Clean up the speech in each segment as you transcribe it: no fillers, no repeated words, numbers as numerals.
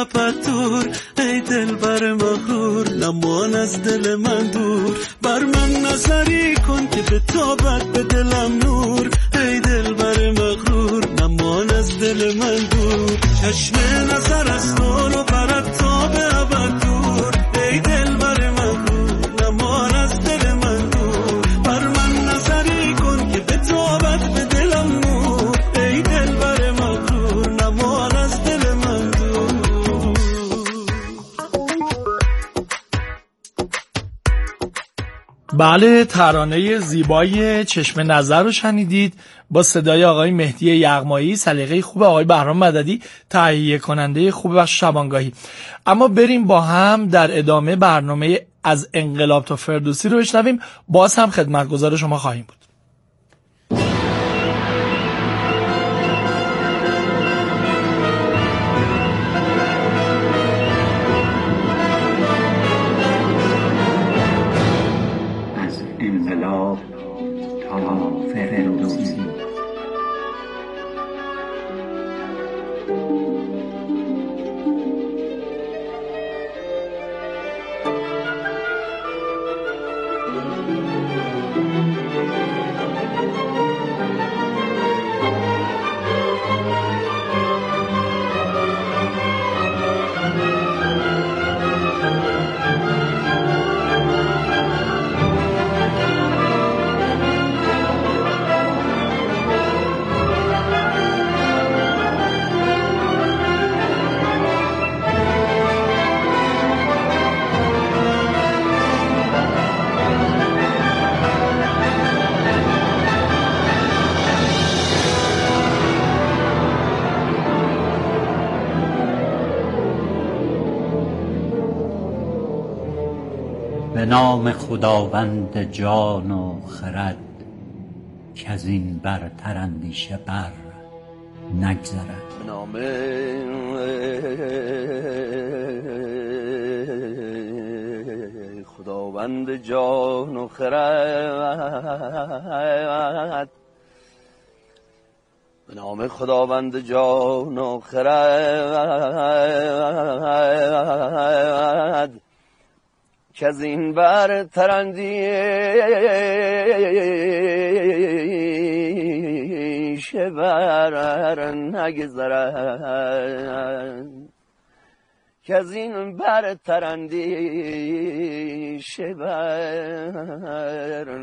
لبت دور، ای دل بر مغرور نمان از دل من دور. بر من نظری کن که به تابت به دلم نور، ای دل بر مغرور نمان از دل من دور. چشم نظر از تو برد تا به ابد دور، ای دل بر مغرور نمان از دل من دور. بر من نظری کن که به تابت به دلم نور، ای دل بر مغرور نمان از دل من دور. بله، ترانه زیبای چشم نظر رو شنیدید با صدای آقای مهدی یغمایی، سلیقه خوب آقای بهرام مددی، تهیه کننده خوب بخش شبانگاهی. اما بریم با هم در ادامه برنامه از انقلاب تا فردوسی رو بشنویم. باز هم خدمتگزار شما خواهیم بود. انقلاب تا فردوسی. به نام خداوند جان و خرد، که از این برتر اندیشه بر نگذرد. به نام خداوند جان و خرد، به نام خداوند جان و خرد، که از این برتر اندیشه بر نگذرد، که از این برتر اندیشه بر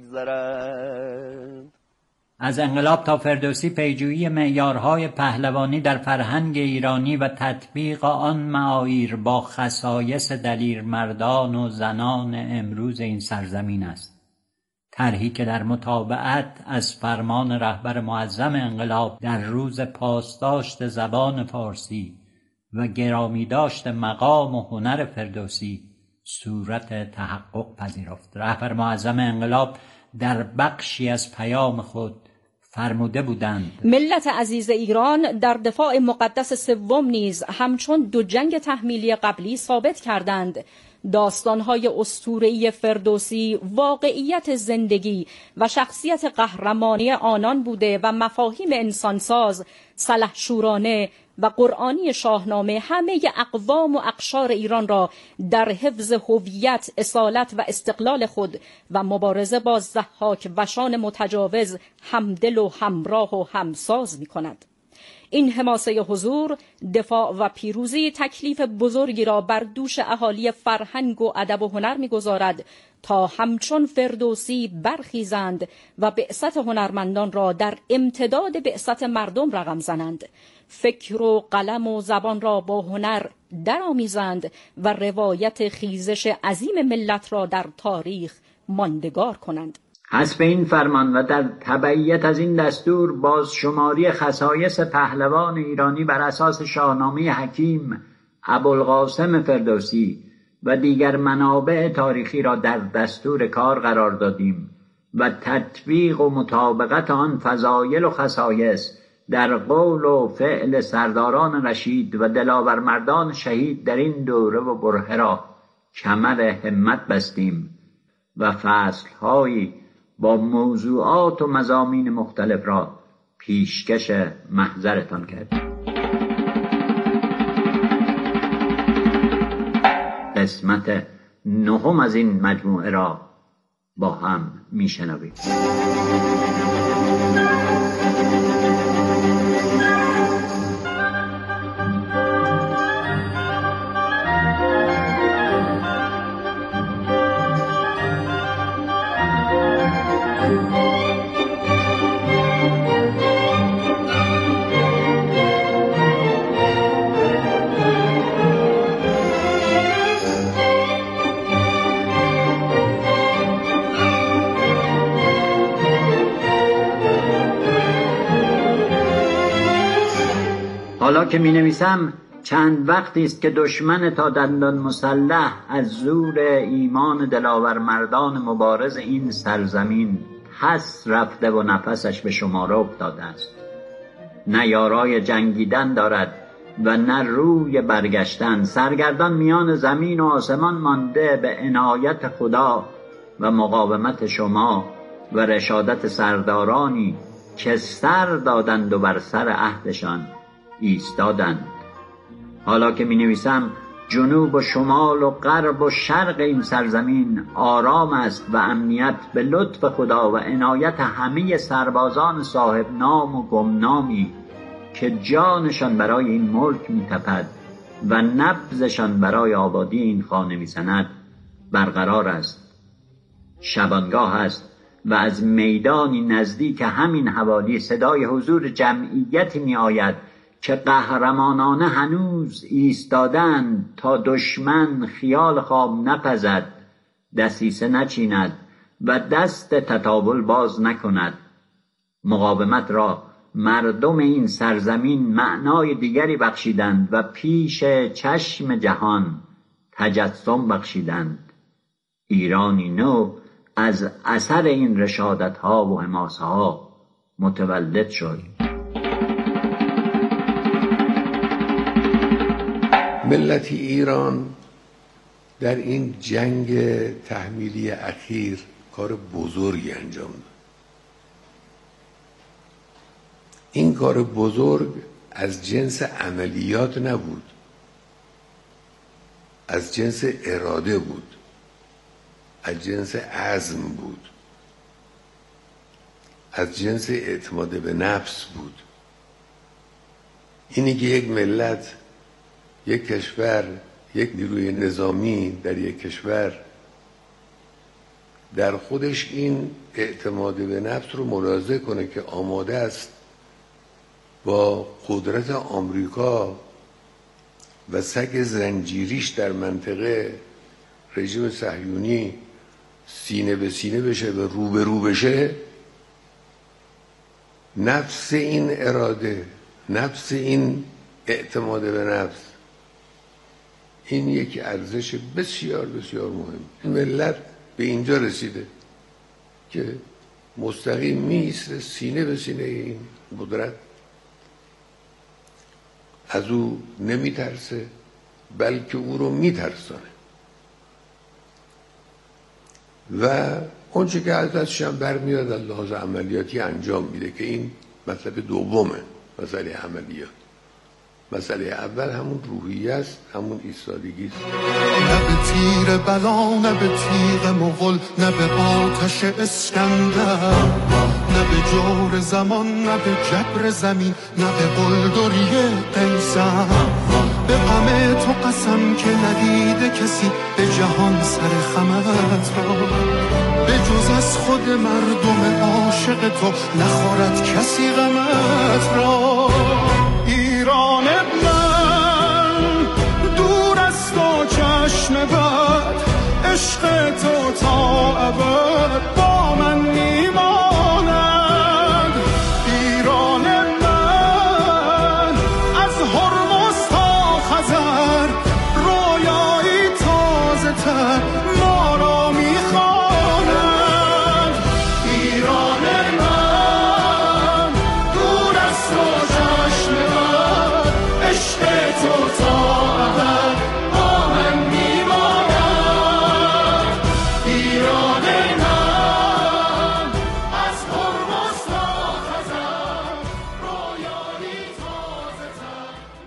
نگذرد. از انقلاب تا فردوسی پیجویی معیارهای پهلوانی در فرهنگ ایرانی و تطبیق آن معایر با خصایص دلیر مردان و زنان امروز این سرزمین است. طرحی که در متابعت از فرمان رهبر معظم انقلاب در روز پاسداشت زبان فارسی و گرامی داشت مقام و هنر فردوسی صورت تحقق پذیرفت. رهبر معظم انقلاب در بخشی از پیام خود فرموده بودند: ملت عزیز ایران در دفاع مقدس سوم نیز همچون دو جنگ تحمیلی قبلی ثابت کردند داستان‌های اسطوره‌ای فردوسی واقعیت زندگی و شخصیت قهرمانی آنان بوده و مفاهیم انسانساز، سلحشورانه و قرآنی شاهنامه همه اقوام و اقشار ایران را در حفظ هویت، اصالت و استقلال خود و مبارزه با ضحاک وشان متجاوز همدل و همراه و همساز می‌کند. این حماسه حضور، دفاع و پیروزی تکلیف بزرگی را بر دوش اهالی فرهنگ و ادب و هنر می‌گذارد تا همچون فردوسی برخیزند و بعثت هنرمندان را در امتداد بعثت مردم رقم زنند، فکر و قلم و زبان را با هنر درآمیزند و روایت خیزش عظیم ملت را در تاریخ ماندگار کنند. حسب این فرمان و در تبعیت از این دستور بازشماری خصایص پهلوان ایرانی بر اساس شاهنامه حکیم ابوالقاسم فردوسی و دیگر منابع تاریخی را در دستور کار قرار دادیم و تطبیق و مطابقت آن فضایل و خصایص در قول و فعل سرداران رشید و دلاورمردان شهید در این دوره و برهه را کمر همت بستیم و فصل‌هایی با موضوعات و مضامین مختلف را پیشکش محضرتان کردیم. قسمت 9 از این مجموعه را با هم میشنویم. حالا که می نویسم چند وقتی است که دشمن تا دندان مسلح از زور ایمان دلاور مردان مبارز این سرزمین پس رفته و نفسش به شماره افتاده است. نه یارای جنگیدن دارد و نه روی برگشتن. سرگردان میان زمین و آسمان مانده به عنایت خدا و مقاومت شما و رشادت سردارانی که سر دادند و بر سر عهدشان ایستادند. حالا که می نویسم جنوب و شمال و غرب و شرق این سرزمین آرام است و امنیت به لطف خدا و عنایت همه سربازان صاحب نام و گمنامی که جانشان برای این ملک می تپد و نبضشان برای آبادی این خانه می زند برقرار است. شبانگاه است و از میدانی نزدیک همین حوالی صدای حضور جمعیتی می آید که قهرمانانه هنوز ایستادند تا دشمن خیال خواب نپزد، دسیسه نچیند و دست تطاول باز نکند. مقاومت را مردم این سرزمین معنای دیگری بخشیدند و پیش چشم جهان تجسم بخشیدند. ایرانی نو از اثر این رشادت‌ها و حماسه‌ها متولد شد. ملت ایران در این جنگ تحمیلی اخیر کار بزرگی انجام داد. این کار بزرگ از جنس عملیات نبود، از جنس اراده بود، از جنس عزم بود، از جنس اعتماد به نفس بود. اینی که یک ملت، یک کشور، یک نیروی نظامی در یک کشور در خودش این اعتماد به نفس رو ملاحظه کنه که آماده است با قدرت آمریکا و سگ زنجیریش در منطقه رژیم صهیونی سینه به سینه بشه و رو به رو بشه. نفس این اراده، نفس این اعتماد به نفس، این یک ارزش بسیار بسیار مهم. ملت به اینجا رسیده که مستقیم میسته سینه به سینه این قدرت، از او نمیترسه بلکه او رو میترسانه و اونچه که ازش هم برمیاد از لحاظ عملیاتی انجام میده که این مسئله دومه، مسئله عملیات. مسئله اول همون روحیه است، همون ایستادگی است. نه به تیر بلا، نه به تیغ مغول، نه به آتش اسکندر، نه به جور زمان، نه به جبر زمین، نه به قلدری قیصر. به غم تو قسم که ندیده کسی به جهان سر خمت را، به جز از خود مردم عاشق تو نخورد کسی غمت را. ایران من دور از تو چشم بد، عشق تو تا ابد با من میماند. ایران من از هرمز تا خزر، رویایی تازه تر ما را میخواند. ایران من دور از تو چشم بد، عشق تو تا ابد با من میماند. ایران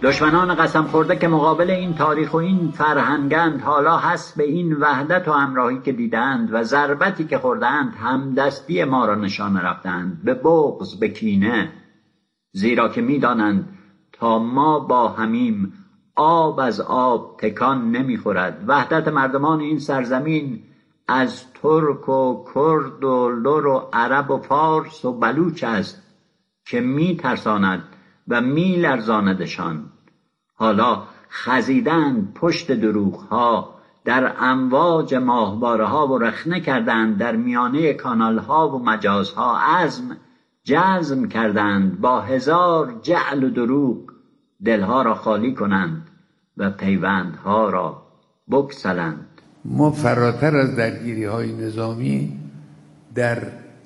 دشمنان قسم خورده که مقابل این تاریخ و این فرهنگند، حالا حسب این وحدت و همراهی که دیدند و ضربتی که خوردند همدستی ما را نشانه رفتند به بغض، به کینه، زیرا که می‌دانند تا ما با همیم آب از آب تکان نمی‌خورد. وحدت مردمان این سرزمین از ترک و کرد و لر و عرب و فارس و بلوچ است که می‌ترساند و می‌لرزاندشان. حالا خزیدند پشت دروغ‌ها، در امواج ماهواره‌ها و رخنه کردند در میانه کانال‌ها و مجازها، جزم کردند با هزار جعل و دروغ دلها را خالی کنند و پیوندها را بگسلند. ما فراتر از درگیری‌های نظامی در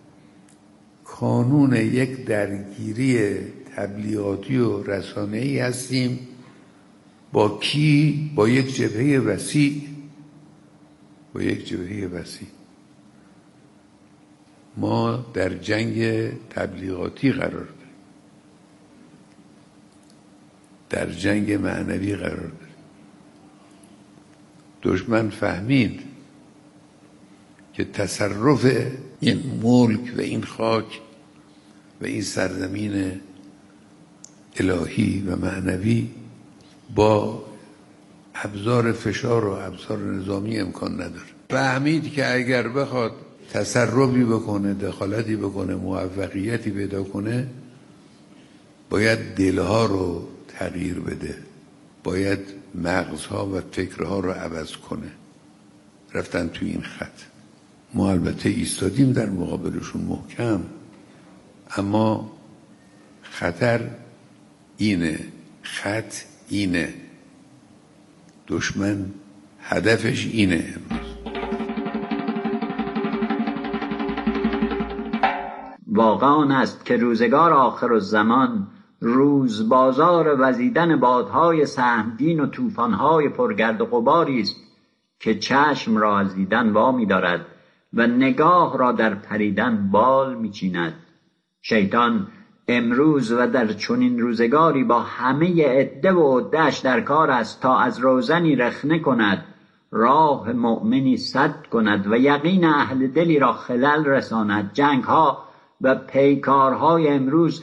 کانون یک درگیری تبلیغاتی و رسانه‌ای هستیم. با کی؟ با یک جبهه وسیع. ما در جنگ تبلیغاتی قرار داریم، در جنگ معنوی قرار داریم. دشمن فهمید که تصرف این ملک و این خاک و این سرزمین الهی و معنوی با ابزار فشار و ابزار نظامی امکان نداره. فهمید که اگر بخواد تصرفی بکنه، دخالتی بکنه، موفقیتی پیدا کنه، باید دلها رو تغییر بده، باید مغزها و فکرها رو عوض کنه. رفتن توی این خط. ما البته ایستادیم در مقابلشون محکم، اما خطر اینه، خط اینه، دشمن هدفش اینه. امروز واقع آن است که روزگار آخرالزمان روز بازار وزیدن بادهای سهمگین و طوفان‌های پرگرد و غباری است که چشم را از دیدن وامی دارد و نگاه را در پریدن بال می‌چیند. شیطان امروز و در چنین روزگاری با همه عده و عده‌اش در کار است تا از روزنی رخنه کند، راه مؤمنی سد کند و یقین اهل دلی را خلل رساند. جنگ‌ها و پیکارهای امروز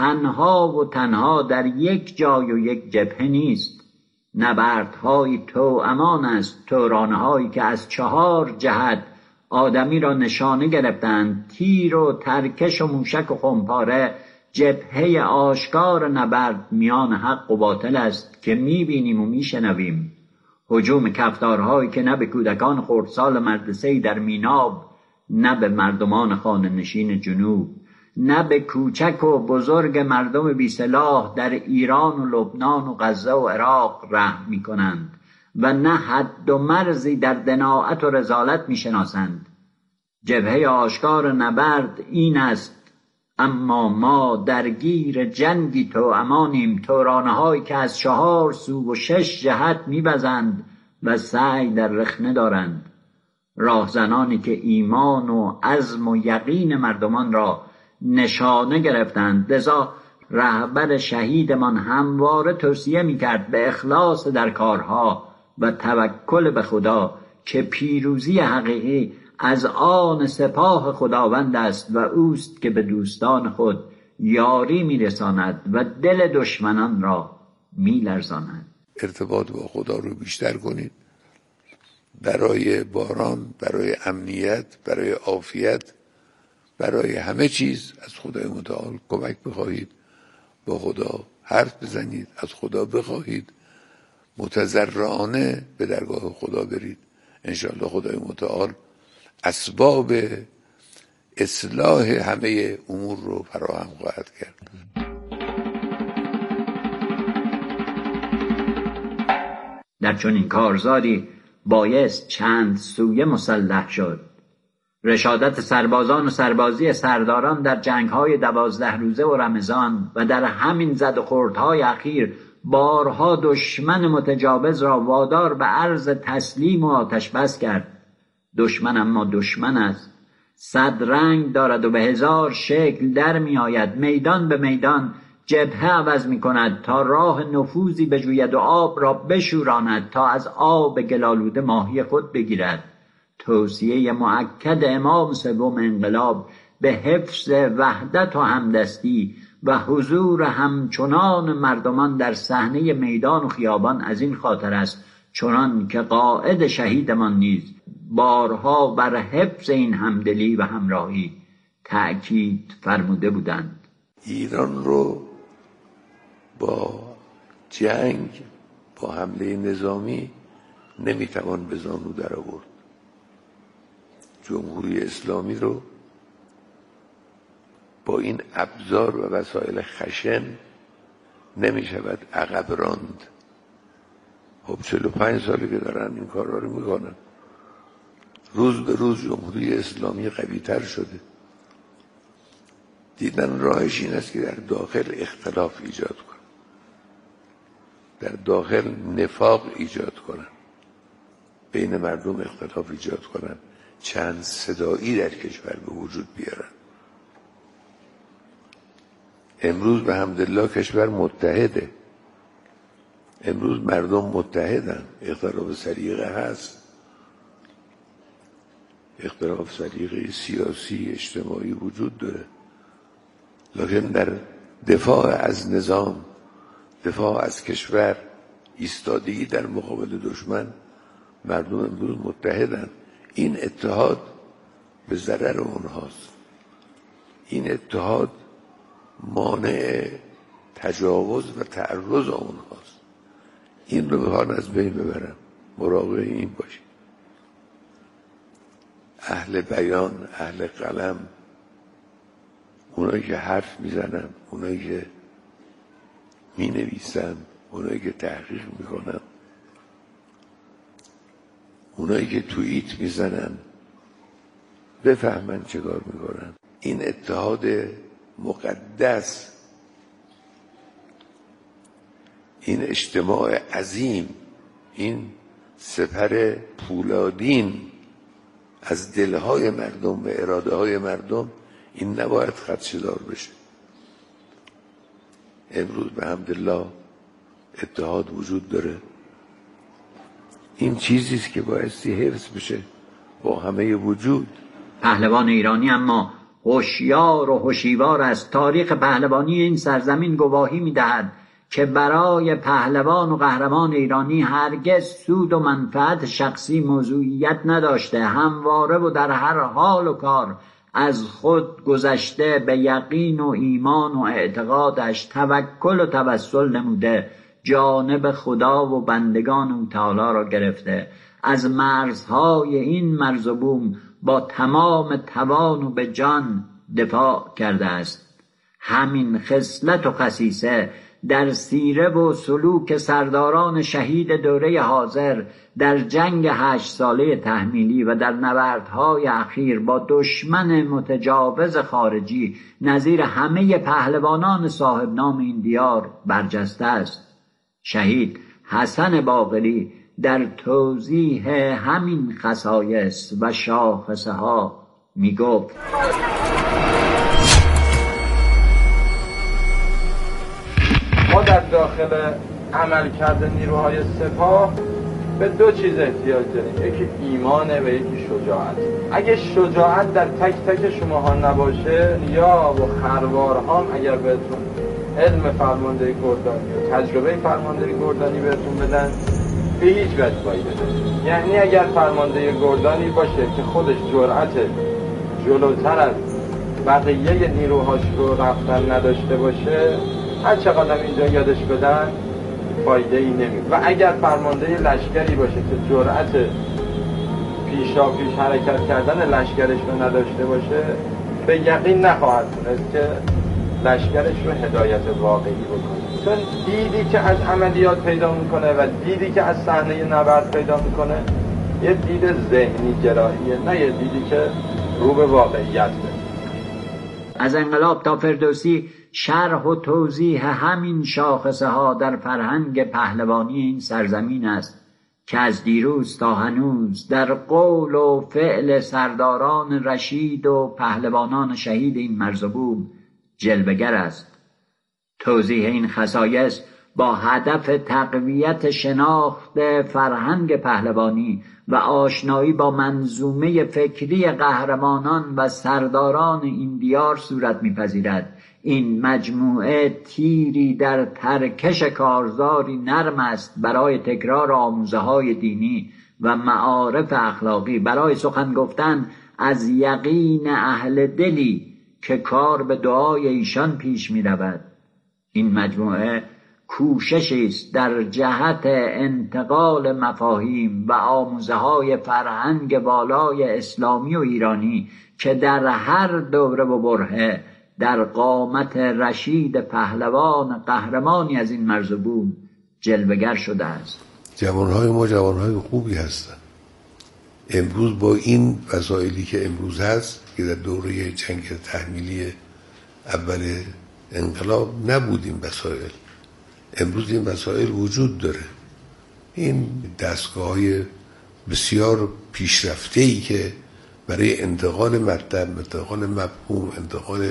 تنها در یک جای و یک جبهه نیست. نبردهای توامان است، تورانهایی که از 4 جهت آدمی را نشانه گرفتند. تیر و ترکش و موشک و خمپاره جبهه آشکار نبرد میان حق و باطل است که میبینیم و میشنویم. هجوم کفتارهایی که نه به کودکان خردسال مدرسه‌ای در میناب، نه به مردمان خانه نشین جنوب، نه به کوچک و بزرگ مردم بی سلاح در ایران و لبنان و غزه و عراق رحم می کنند و نه حد و مرزی در دناعت و رذالت می شناسند. جبهه آشکار نبرد این است، اما ما درگیر جنگی توامانیم. تورانه‌هایی که از 4 سو و 6 جهت می‌وزند و سعی در رخنه دارند. راهزنانی که ایمان و عزم و یقین مردمان را نشانه گرفتند. لذا رهبر شهیدمان همواره توصیه می‌کرد به اخلاص در کارها و توکل به خدا که پیروزی حقیقی از آن سپاه خداوند است و اوست که به دوستان خود یاری می‌رساند و دل دشمنان را می‌لرزاند. ارتباط با خدا رو بیشتر کنید. برای باران، برای امنیت، برای عافیت، برای همه چیز از خدای متعال کمک بخواهید. با خدا حرف بزنید، از خدا بخواهید، متضرعانه به درگاه خدا برید. انشاءالله خدای متعال اسباب اصلاح همه امور رو فراهم خواهد کرد. در چنین کارزاری بایست چند سویه مسلح شد. رشادت سربازان و سربازی سرداران در جنگ‌های 12 روزه و رمضان و در همین زد و خوردهای اخیر بارها دشمن متجاوز را وادار به عرض تسلیم و آتش بس کرد. دشمن اما دشمن است، 100 رنگ دارد و به 1000 شکل در می آید. میدان به میدان جبهه عوض می کند تا راه نفوذی بجوید و آب را بشوراند تا از آب گلالوده ماهی خود بگیرد. توصیه مؤکد امام سوم انقلاب به حفظ وحدت و همدستی و حضور همچنان مردمان در صحنه میدان و خیابان از این خاطر است چنان که قائد شهیدمان نیز بارها بر حفظ این همدلی و همراهی تأکید فرموده بودند. ایران رو با جنگ، با حمله نظامی نمیتوان به زانو در آورد. جمهوری اسلامی رو با این ابزار و وسایل خشن نمیشود عقب راند. خب 45 سالی که دارن این کار رو میکنن. روز به روز جمهوری اسلامی قوی تر شده. دیدن راهش این است که در داخل اختلاف ایجاد کنن، در داخل نفاق ایجاد کنن، بین مردم اختلاف ایجاد کنن، چند صدایی در کشور به وجود بیارن. امروز به حمدالله کشور متحده، امروز مردم متحدن، اختلاف سلیقه هست، اختلاف سلیقه سیاسی اجتماعی وجود داره، لکن در دفاع از نظام، دفاع از کشور، ایستادگی در مقابل دشمن مردم امروز متحدن. این اتحاد به ضرر اونهاست. این اتحاد مانع تجاوز و تعرض اونهاست. این رو بخوان از بین ببرن. مراقب این باشید. اهل بیان، اهل قلم، اونایی که حرف میزنن، اونایی که مینویسن، اونایی که تحقیق میکنن، اونایی که توییت میزنن، بفهمن چه کار میکنن. این اتحاد مقدس، این اجتماع عظیم، این سپر پولادین از دلهای مردم و اراده های مردم، این نباید خدشه‌دار بشه. امروز به حمدالله اتحاد وجود داره. این چیزیست که بایستی حفظ بشه با همه وجود. پهلوان ایرانی اما هوشیار و هوشیوار است. تاریخ پهلوانی این سرزمین گواهی می‌دهد که برای پهلوان و قهرمان ایرانی هرگز سود و منفعت شخصی موضوعیت نداشته. همواره و در هر حال و کار از خود گذشته به یقین و ایمان و اعتقادش توکل و توسل نموده، جانب خدا و بندگان او تعالی را گرفته، از مرزهای این مرز و بوم با تمام توان و به جان دفاع کرده است. همین خصلت و خصیصه در سیره و سلوک سرداران شهید دوره حاضر در جنگ 8 ساله تحمیلی و در نبردهای اخیر با دشمن متجاوز خارجی نظیر همه پهلوانان صاحب نام این دیار برجسته است. شهید حسن باقری در توضیح همین خصایص و شاخصه ها می گفت: ما در داخل عملکرد نیروهای سپاه به 2 چیز احتیاج داریم، یکی ایمانه و یکی شجاعت. اگه شجاعت در تک تک شماها نباشه، یا و خروارهام اگر بهتون علم فرماندهی گردانی و تجربه فرماندهی گردانی بهتون بدن، به هیچ وجه فایده نداره. یعنی اگر فرمانده گردانی باشه که خودش جرأت جلوتر از بقیه نیروهاش رو رفتن نداشته باشه، هر چقدر اینجا یادش بدن فایده ای نمیده. و اگر فرمانده لشکری باشه که جرأت پیشا پیش حرکت کردن لشکرش رو نداشته باشه، به یقین نخواهد تونست که لشکرش رو هدایت واقعی بکنه. چون دیدی که از عملیات پیدا میکنه و دیدی که از صحنه نبرد پیدا میکنه یه دید ذهنی گراییه، نه یه دیدی که رو به واقعیت بده. از انقلاب تا فردوسی شرح و توضیح همین شاخصه ها در فرهنگ پهلوانی این سرزمین است که از دیروز تا هنوز در قول و فعل سرداران رشید و پهلوانان شهید این مرز و بوم جلوه‌گر است. توضیح این خصایص با هدف تقویت شناخت فرهنگ پهلوانی و آشنایی با منظومه فکری قهرمانان و سرداران این دیار صورت می‌پذیرد. این مجموعه تیری در ترکش کارزاری نرم است برای تکرار آموزه‌های دینی و معارف اخلاقی، برای سخن گفتن از یقین اهل دلی که کار به دعای ایشان پیش می‌رود. این مجموعه کوششی است در جهت انتقال مفاهیم و آموزه‌های فرهنگ والای اسلامی و ایرانی که در هر دوره و برهه در قامت رشید پهلوان قهرمانی از این مرزبون جلوه‌گر شده است. جوانهای ما جوانهای خوبی هستند. امروز با این وسایلی که امروز هست که در دوره جنگ تحمیلی اول انقلاب نبود این وسایل، امروز این وسایل وجود داره. این دستگاه‌های بسیار پیشرفته‌ای که برای انتقال مطلب، انتقال مفهوم، انتقال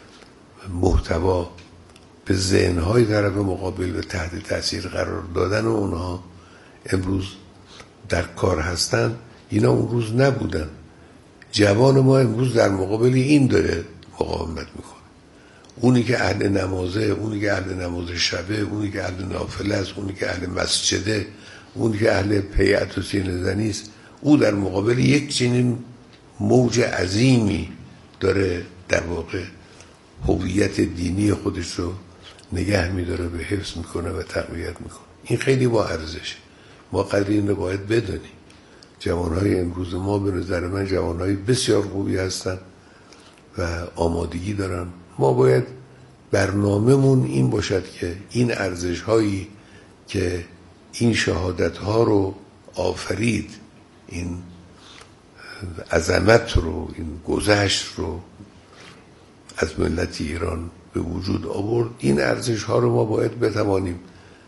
محتوا به ذهن‌های طرف مقابل و تحت تاثیر قرار دادن اونها امروز در کار هستن، اینا اون روز نبودن. جوان ما امروز در مقابل این داره مقاومت میکنه. اونی که اهل نمازه، اونی که اهل نماز شبه، اونی که اهل نافله است، اونی که اهل مسجده، اونی که اهل پیعت و سینه زنی است، او در مقابل یک چنین موج عظیمی داره در واقع هویت دینی خودش رو نگه میداره، به حفظ میکنه و تقویت میکنه. این خیلی با ارزشه. ما قدر این رو باید بدونیم. جوانهای امروز ما به نظر من جوانهای بسیار خوبی هستن و آمادگی دارن. ما باید برنامه‌مون این باشد که این ارزش‌هایی که این شهادت‌ها رو آفرید، این عظمت رو، این گذشت رو از ملت ایران به وجود آورد، این ارزش‌ها رو ما باید بتوانیم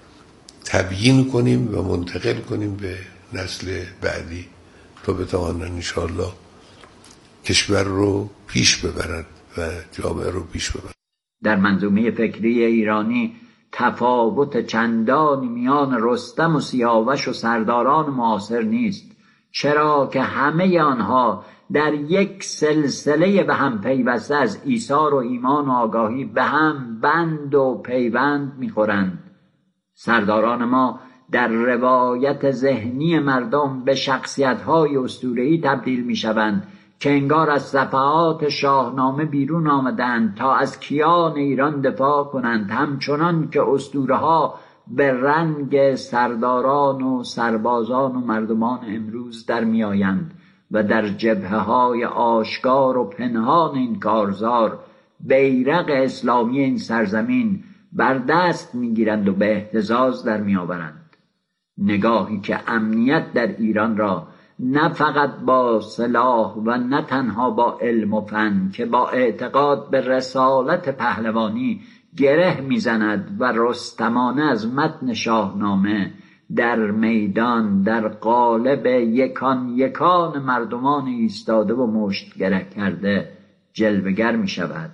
تبیین کنیم و منتقل کنیم به نسل بعدی تا بتوانن انشاءالله کشور رو پیش ببرند و جامعه رو پیش ببرند. در منظومه فکری ایرانی تفاوت چندانی میان رستم و سیاوش و سرداران معاصر نیست، چرا که همه آنها در یک سلسله به هم پیوسته از ایثار و ایمان و آگاهی به هم بند و پیوند می‌خورند. سرداران ما در روایت ذهنی مردم به شخصیت‌های اسطوره‌ای تبدیل می‌شوند که انگار از صفحات شاهنامه بیرون آمدند تا از کیان ایران دفاع کنند، همچنان که اسطوره‌ها به رنگ سرداران و سربازان و مردمان امروز در میآیند و در جبهه‌های آشکار و پنهان این کارزار بیرق اسلامی این سرزمین بر دست می‌گیرند و به اهتزاز در می‌آورند. نگاهی که امنیت در ایران را نه فقط با سلاح و نه تنها با علم و فن که با اعتقاد به رسالت پهلوانی گره میزند و رستمانه از متن شاهنامه در میدان در قالب یکان یکان مردمان ایستاده و مشتگره کرده جلوه‌گر می شود.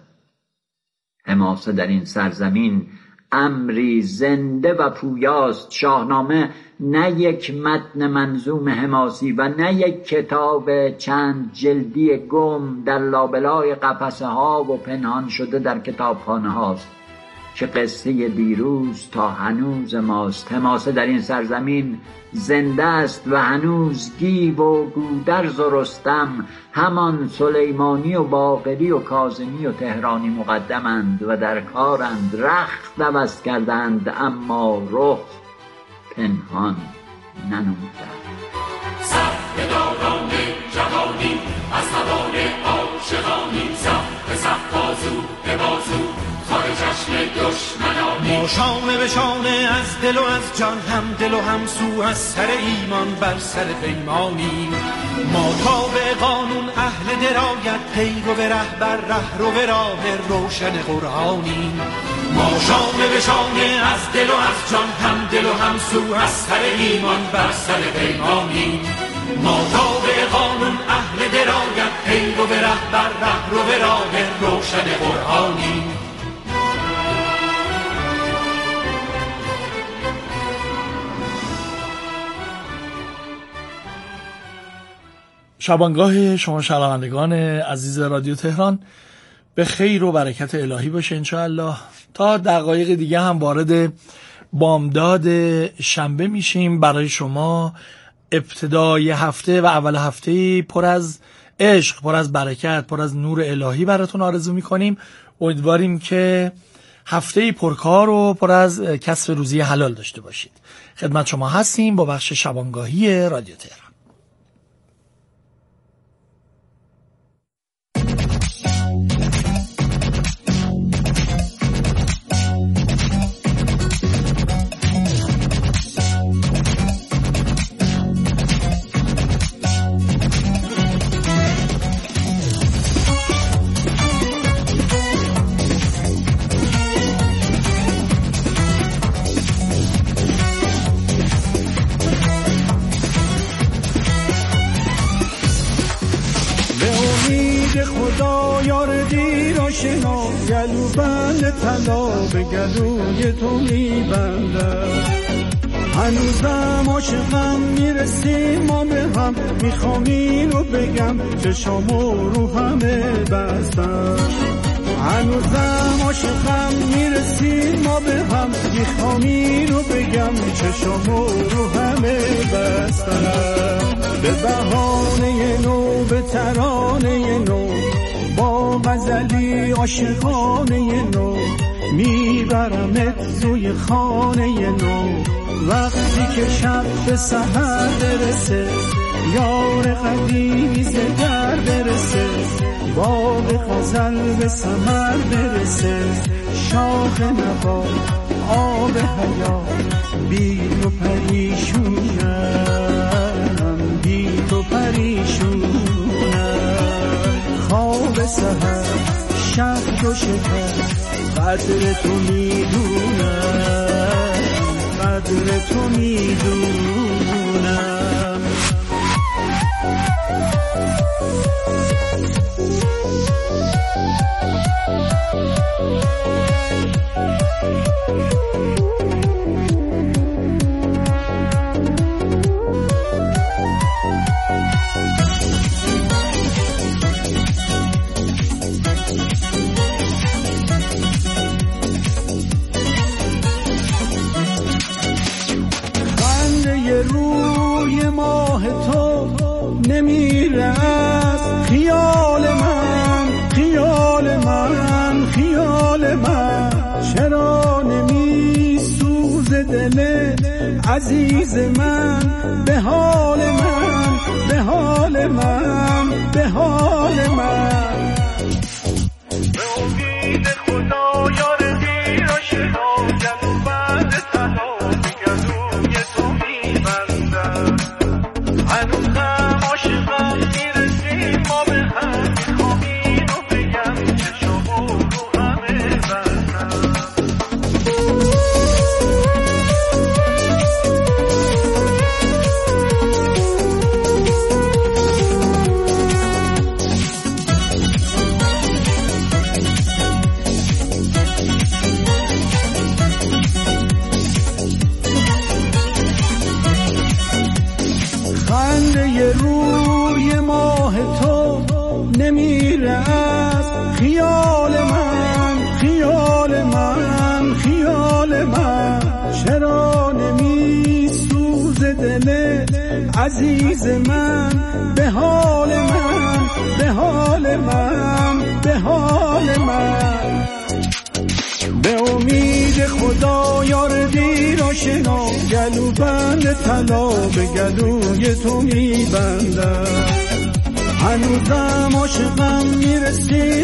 حماسه در این سرزمین امری زنده و پویاست. شاهنامه نه یک متن منظوم حماسی و نه یک کتاب چند جلدی گم در لابلای قفسه ها و پنهان شده در کتابخانه هاست که قصه دیروز تا هنوز ماست. حماسه در این سرزمین زنده است و هنوز گیو و گودرز و رستم همان سلیمانی و باقری و کاظمی و تهرانی مقدمند و در کارند. رخت عوض کردند اما رخ پنهان ننمودند. صف داران جوانی از هوای عاشقانی، صف به صف بازو به بازو خار چشم دشمنانی. ما شانه به شانه از دل و از جان، هم دل و هم سو از سر ایمان بر سر پیمانیم. ما تابع قانون اهل درایت، پیرو به رهبر رهرو به راه روشن قرآنیم. ما شانه به شانه از دل و از جان، هم دل و هم سو از سر ایمان بر سر پیمانیم. ما تابع قانون اهل درایت، پیرو به رهبر رهرو به راه روشن قرآنیم. شبانگاه شما شنوندگان عزیز رادیو تهران به خیر و برکت الهی باشه انشاءالله. تا دقایق دیگه هم وارد بامداد شنبه میشیم. برای شما ابتدای هفته و اول هفته پر از عشق، پر از برکت، پر از نور الهی براتون آرزو میکنیم. امیدواریم که هفته پرکار و پر از کسب روزی حلال داشته باشید. خدمت شما هستیم با بخش شبانگاهی رادیو تهران. گلو بند طلا به گلوی تو میبندم، هنوزم عاشقم میرسیم ما به هم، میخوام اینو بگم چشامو رو همه بستم. هنوزم عاشقم میرسیم ما به هم، میخوام اینو بگم چشامو رو همه بستم. به بهانه نو، به ترانه نو، با غزلی عاشقانه نو، میبرمت سوی خانه نو. وقتی که شب به سحر برسه، یار قدیمی ز در برسه، باغ غزل به ثمر برسه، شاخ نبات آب حیات، بی تو پریشونم، بی تو پریشونم. خواب سحر شب و شکر، قدر تو میدونم، قدر تو میدونم. روی ماه تو نمیره از خیال من، خیال من، خیال من. چرا نمی سوز دل عزیز من به حال من، به حال من، به حال من. به امید خدا یار دیر و شنا، گلو بند طلا به گلوی تو میبندم. هنوزم عاشقم میرسیم ما به هم، میخوام اینو بگم چشامو رو همه بستم. خنده روی ماه تو نمیره از خیال من، خیال من، خیال من. چرا نمی سوز دل عزیز من به حال من، به حال من، به حال من. به امید خدا یار دیر آشنا، گلو بند طلا به گلوی تو میبندم. هنوزم عاشقم میرسی